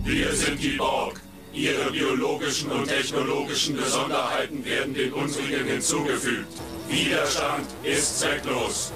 Wir sind die Borg. Ihre biologischen und technologischen Besonderheiten werden den unsrigen hinzugefügt. Widerstand ist zwecklos.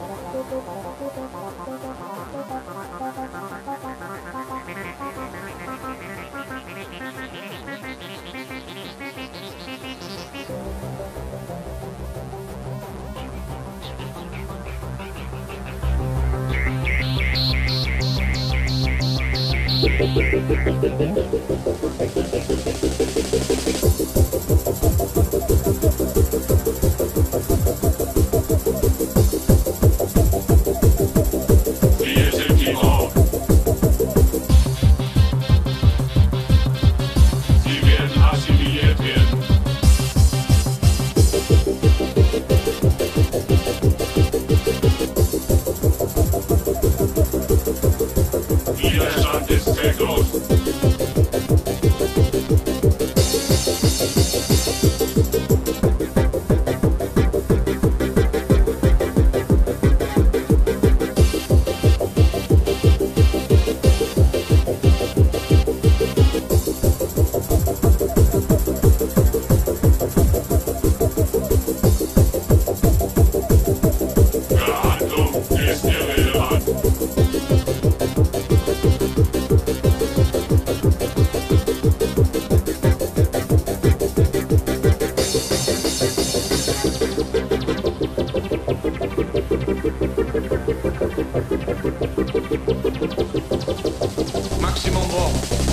Wir sind die Borg. Sie werden assimiliert werden. Widerstand ist zwecklos. Behandlung ist irrelevant. Maximum Borg.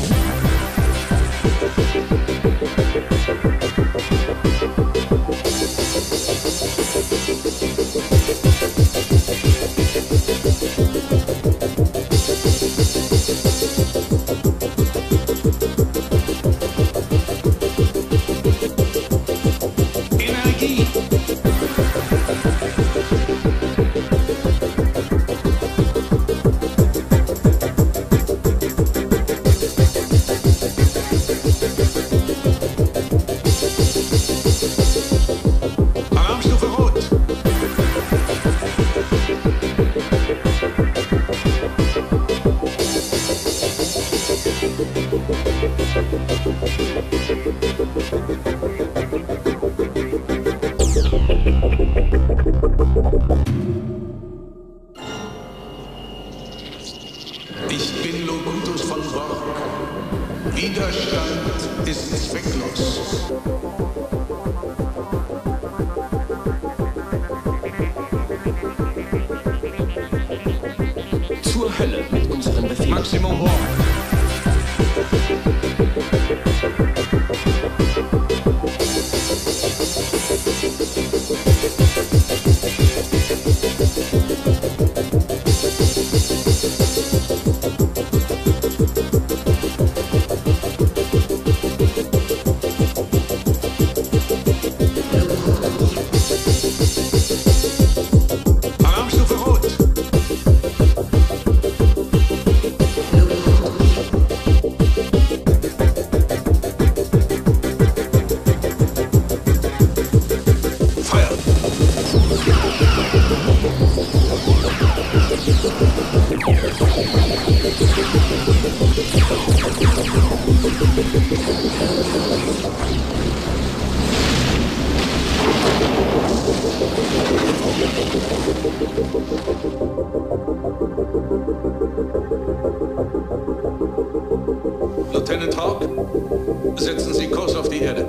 Energie. Alarmstufe Rot. Ich bin Locutus von Borg. Widerstand ist zwecklos. Zur Hölle mit unseren Befehlen. Maximum Borg. Alarmstufe Rot. Feuer. Lieutenant Hawk, setzen Sie Kurs auf die Erde.